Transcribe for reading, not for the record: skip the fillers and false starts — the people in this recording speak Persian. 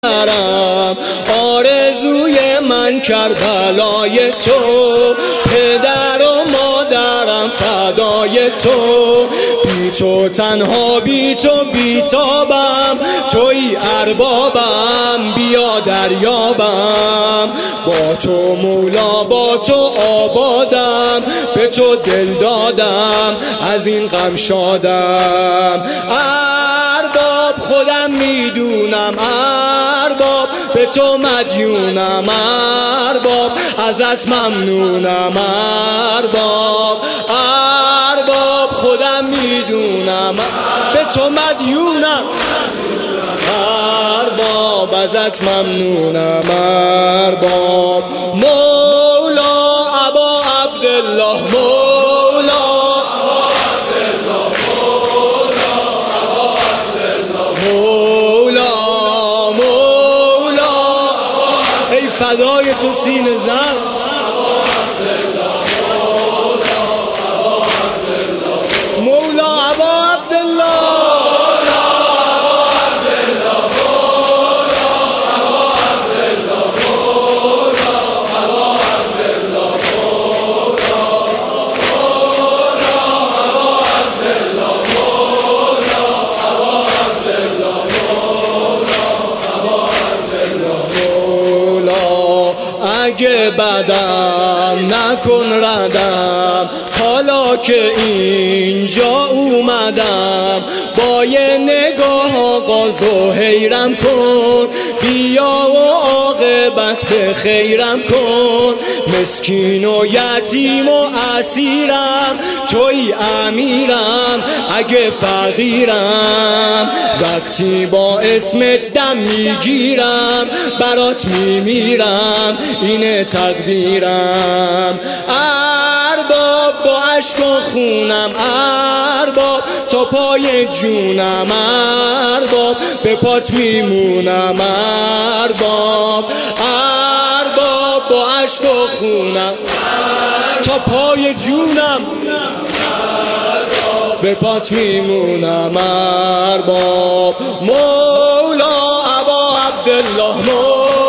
آرزوی من کربلای تو، پدر و مادرم فدای تو. بی تو تنها، بی تو بیتابم، توی اربابم، بیا دریابم. با تو مولا، با تو آبادم، به تو دل دادم، از این غم شادم. ارباب خودم میدونم، ارباب به تو مدیونم، ارباب ازت ممنونم، ارباب ارباب خودم میدونم، به تو مدیونم، ارباب ازت ممنونم، ارباب. مولا ابا عبدالله، مولا فدای تو سینه زن. مولا ابا عبدالله، اگه بدم نکن ردم، حالا که اینجا اومدم، با یه نگاه آغاز و حیرم کن، بیا و عاقبت به خیرم کن. مسکین و یتیم و اسیرم، توی امیرم اگه فقیرم، وقتی با اسمت دم میگیرم، برات میمیرم، اینه تقدیرم. ارباب با عشق و خونم، ارباب تا پای جونم، ارباب به پات میمونم، ارباب ارباب با عشق و خونم، تا پای جونم به پات میمونم، ارباب. مولا ابا عبدالله، مولا